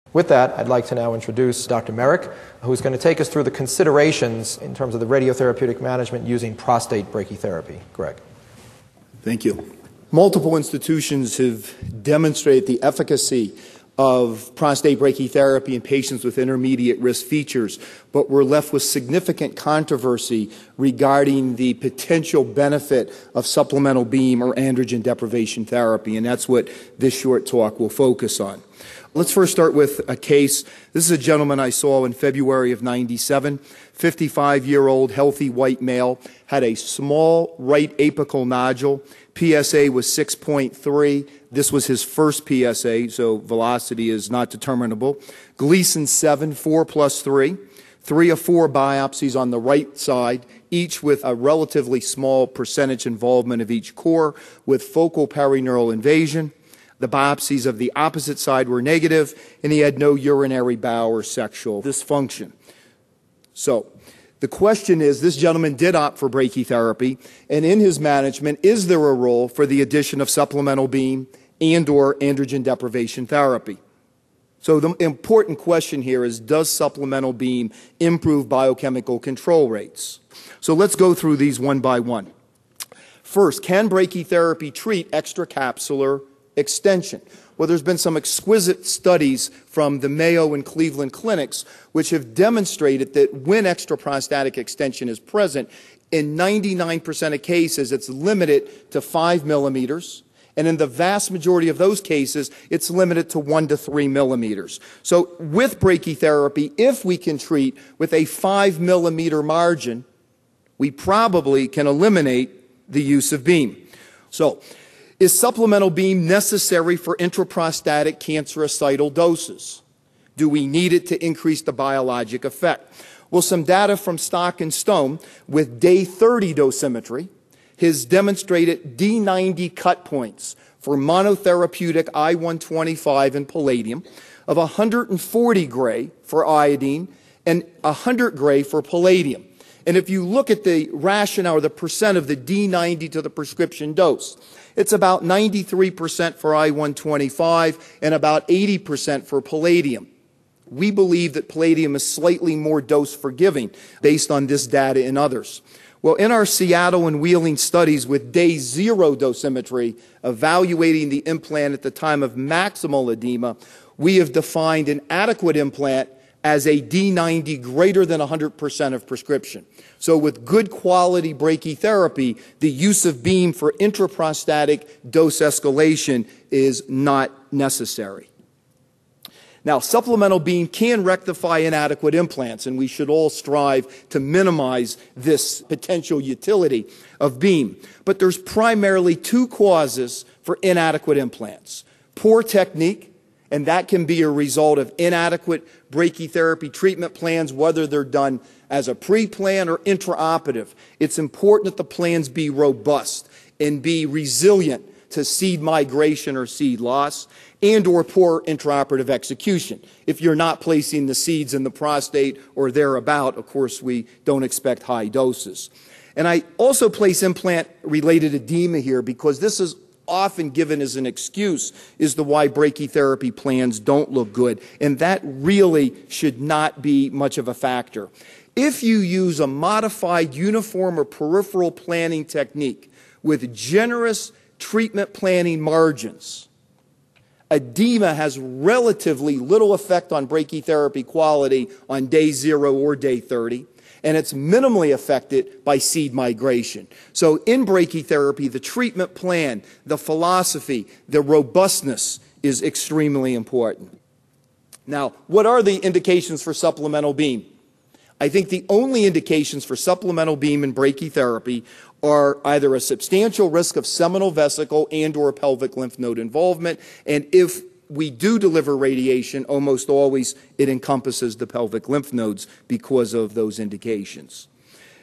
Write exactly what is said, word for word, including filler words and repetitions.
With that, I'd like to now introduce Doctor Merrick, who's going to take us through the considerations in terms of the radiotherapeutic management using prostate brachytherapy. Greg. Thank you. Multiple institutions have demonstrated the efficacy of prostate brachytherapy in patients with intermediate risk features, but we're left with significant controversy regarding the potential benefit of supplemental beam or androgen deprivation therapy, and that's what this short talk will focus on. Let's first start with a case. This is a gentleman I saw in February of ninety-seven, fifty-five-year-old healthy white male, had a small right apical nodule. P S A was six point three. This was his first P S A, so velocity is not determinable. Gleason seven, four plus three. Three of four biopsies on the right side, each with a relatively small percentage involvement of each core, with focal perineural invasion. The biopsies of the opposite side were negative, and he had no urinary bowel or sexual dysfunction. So, the question is, this gentleman did opt for brachytherapy, and in his management, is there a role for the addition of supplemental beam and or androgen deprivation therapy? So the important question here is, does supplemental beam improve biochemical control rates? So let's go through these one by one. First, can brachytherapy treat extracapsular extension? Well, there's been some exquisite studies from the Mayo and Cleveland clinics which have demonstrated that when extraprostatic extension is present, in ninety-nine percent of cases, it's limited to five millimeters, and in the vast majority of those cases, it's limited to one to three millimeters. So with brachytherapy, if we can treat with a five millimeter margin, we probably can eliminate the use of beam. So, is supplemental beam necessary for intraprostatic cancerocytal doses? Do we need it to increase the biologic effect? Well, some data from Stock and Stone with day thirty dosimetry has demonstrated D ninety cut points for monotherapeutic I one twenty-five and palladium of one hundred forty gray for iodine and one hundred gray for palladium. And if you look at the rationale or the percent of the D ninety to the prescription dose, it's about ninety-three percent for I one twenty-five and about eighty percent for palladium. We believe that palladium is slightly more dose forgiving based on this data and others. Well, in our Seattle and Wheeling studies with day zero dosimetry, evaluating the implant at the time of maximal edema, we have defined an adequate implant as a D ninety greater than one hundred percent of prescription. So with good quality brachytherapy, the use of beam for intraprostatic dose escalation is not necessary. Now, supplemental beam can rectify inadequate implants, and we should all strive to minimize this potential utility of beam. But there's primarily two causes for inadequate implants: poor technique, and that can be a result of inadequate brachytherapy treatment plans, whether they're done as a pre-plan or intraoperative. It's important that the plans be robust and be resilient to seed migration or seed loss, and or poor intraoperative execution. If you're not placing the seeds in the prostate or thereabout, of course, we don't expect high doses. And I also place implant-related edema here because this is often given as an excuse as to why brachytherapy plans don't look good, and that really should not be much of a factor. If you use a modified uniform or peripheral planning technique with generous treatment planning margins, edema has relatively little effect on brachytherapy quality on day zero or day thirty, and it's minimally affected by seed migration. So in brachytherapy, the treatment plan, the philosophy, the robustness is extremely important. Now, what are the indications for supplemental beam? I think the only indications for supplemental beam in brachytherapy are either a substantial risk of seminal vesicle and or pelvic lymph node involvement, and if we do deliver radiation, almost always it encompasses the pelvic lymph nodes because of those indications.